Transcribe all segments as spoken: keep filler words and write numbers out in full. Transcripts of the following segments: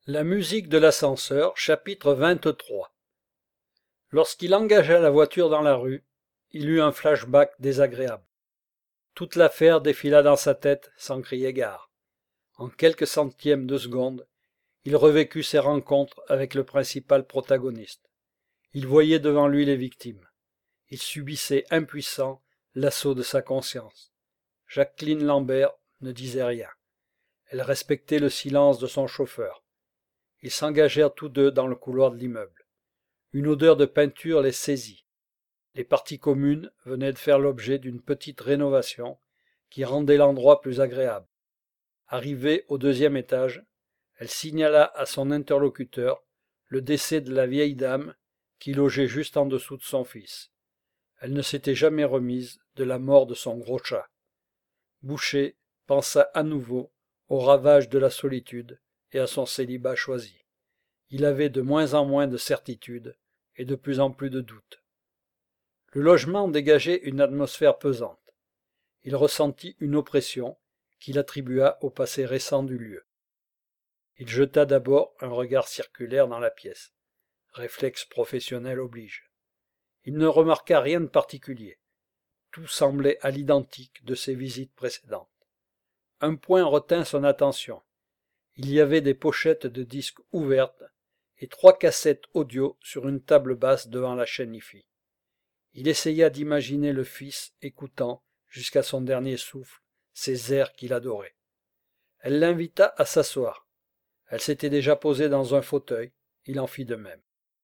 La musique de l'ascenseur, chapitre vingt-trois. Lorsqu'il engagea la voiture dans la rue, il eut un flashback désagréable. Toute l'affaire défila dans sa tête sans crier gare. En quelques centièmes de seconde, il revécut ses rencontres avec le principal protagoniste. Il voyait devant lui les victimes. Il subissait impuissant l'assaut de sa conscience. Jacqueline Lambert ne disait rien. Elle respectait le silence de son chauffeur. Ils s'engagèrent tous deux dans le couloir de l'immeuble. Une odeur de peinture les saisit. Les parties communes venaient de faire l'objet d'une petite rénovation qui rendait l'endroit plus agréable. Arrivée au deuxième étage, elle signala à son interlocuteur le décès de la vieille dame qui logeait juste en dessous de son fils. Elle ne s'était jamais remise de la mort de son gros chat. Boucher pensa à nouveau aux ravages de la solitude et à son célibat choisi. Il avait de moins en moins de certitudes et de plus en plus de doutes. Le logement dégageait une atmosphère pesante. Il ressentit une oppression qu'il attribua au passé récent du lieu. Il jeta d'abord un regard circulaire dans la pièce. Réflexe professionnel oblige. Il ne remarqua rien de particulier. Tout semblait à l'identique de ses visites précédentes. Un point retint son attention. Il y avait des pochettes de disques ouvertes et trois cassettes audio sur une table basse devant la chaîne hi-fi. Il essaya d'imaginer le fils écoutant, jusqu'à son dernier souffle, ces airs qu'il adorait. Elle l'invita à s'asseoir. Elle s'était déjà posée dans un fauteuil, il en fit de même.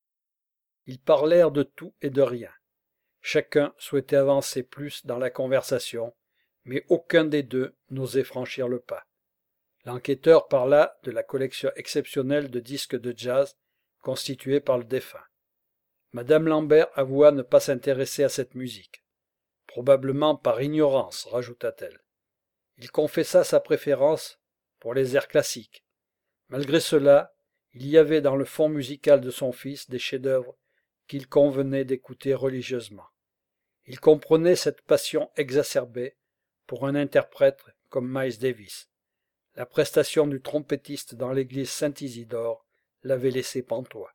Ils parlèrent de tout et de rien. Chacun souhaitait avancer plus dans la conversation, mais aucun des deux n'osait franchir le pas. L'enquêteur parla de la collection exceptionnelle de disques de jazz constituée par le défunt. Madame Lambert avoua ne pas s'intéresser à cette musique. Probablement par ignorance, rajouta-t-elle. Il confessa sa préférence pour les airs classiques. Malgré cela, il y avait dans le fond musical de son fils des chefs-d'œuvre qu'il convenait d'écouter religieusement. Il comprenait cette passion exacerbée pour un interprète comme Miles Davis. La prestation du trompettiste dans l'église Saint-Isidore l'avait laissé pantois.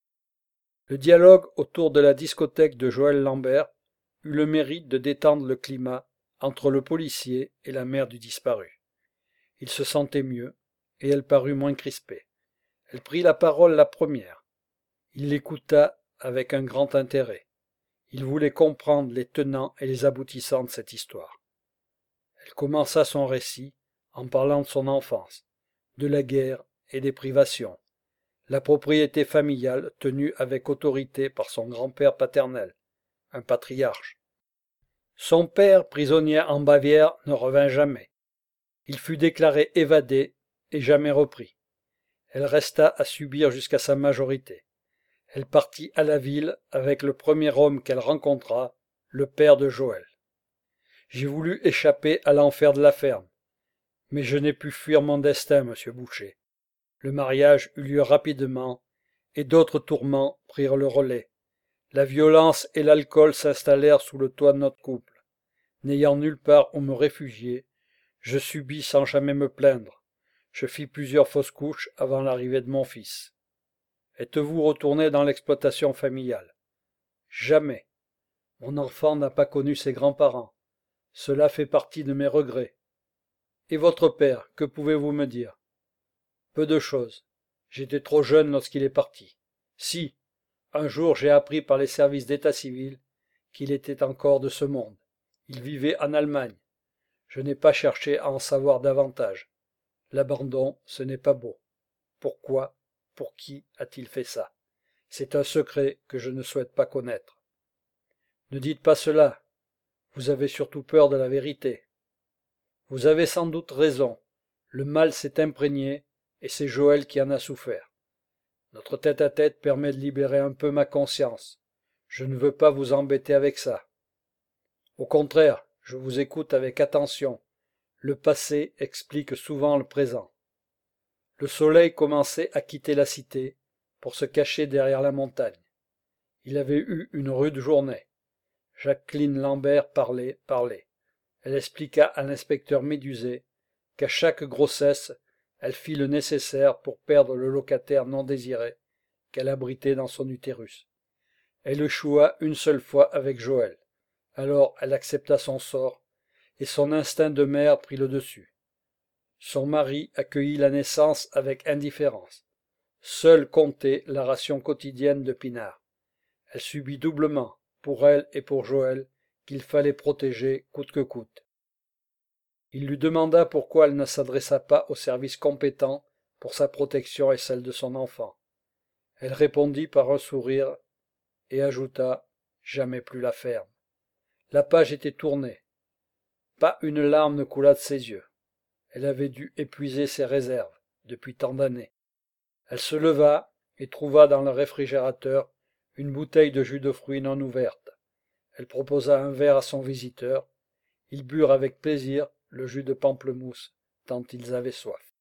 Le dialogue autour de la discothèque de Joël Lambert eut le mérite de détendre le climat entre le policier et la mère du disparu. Il se sentait mieux, et elle parut moins crispée. Elle prit la parole la première. Il l'écouta avec un grand intérêt. Il voulait comprendre les tenants et les aboutissants de cette histoire. Elle commença son récit en parlant de son enfance, de la guerre et des privations, la propriété familiale tenue avec autorité par son grand-père paternel, un patriarche. Son père, prisonnier en Bavière, ne revint jamais. Il fut déclaré évadé et jamais repris. Elle resta à subir jusqu'à sa majorité. Elle partit à la ville avec le premier homme qu'elle rencontra, le père de Joël. J'ai voulu échapper à l'enfer de la ferme, mais je n'ai pu fuir mon destin, monsieur Boucher. Le mariage eut lieu rapidement, et d'autres tourments prirent le relais. La violence et l'alcool s'installèrent sous le toit de notre couple. N'ayant nulle part où me réfugier, je subis sans jamais me plaindre. Je fis plusieurs fausses couches avant l'arrivée de mon fils. Êtes-vous retourné dans l'exploitation familiale? Jamais. Mon enfant n'a pas connu ses grands-parents. Cela fait partie de mes regrets. Et votre père, que pouvez-vous me dire? Peu de choses. J'étais trop jeune lorsqu'il est parti. Si, un jour j'ai appris par les services d'état civil qu'il était encore de ce monde. Il vivait en Allemagne. Je n'ai pas cherché à en savoir davantage. L'abandon, ce n'est pas beau. Pourquoi, pour qui a-t-il fait ça? C'est un secret que je ne souhaite pas connaître. Ne dites pas cela. Vous avez surtout peur de la vérité. Vous avez sans doute raison. Le mal s'est imprégné et c'est Joël qui en a souffert. Notre tête-à-tête permet de libérer un peu ma conscience. Je ne veux pas vous embêter avec ça. Au contraire, je vous écoute avec attention. Le passé explique souvent le présent. Le soleil commençait à quitter la cité pour se cacher derrière la montagne. Il avait eu une rude journée. Jacqueline Lambert parlait, parlait. Elle expliqua à l'inspecteur médusé qu'à chaque grossesse, elle fit le nécessaire pour perdre le locataire non désiré qu'elle abritait dans son utérus. Elle échoua une seule fois avec Joël. Alors elle accepta son sort, et son instinct de mère prit le dessus. Son mari accueillit la naissance avec indifférence. Seule comptait la ration quotidienne de Pinard. Elle subit doublement, pour elle et pour Joël, qu'il fallait protéger coûte que coûte. Il lui demanda pourquoi elle ne s'adressa pas aux services compétents pour sa protection et celle de son enfant. Elle répondit par un sourire et ajouta « Jamais plus la ferme ». La page était tournée. Pas une larme ne coula de ses yeux. Elle avait dû épuiser ses réserves depuis tant d'années. Elle se leva et trouva dans le réfrigérateur une bouteille de jus de fruits non ouverte. Elle proposa un verre à son visiteur. Ils burent avec plaisir le jus de pamplemousse, tant ils avaient soif.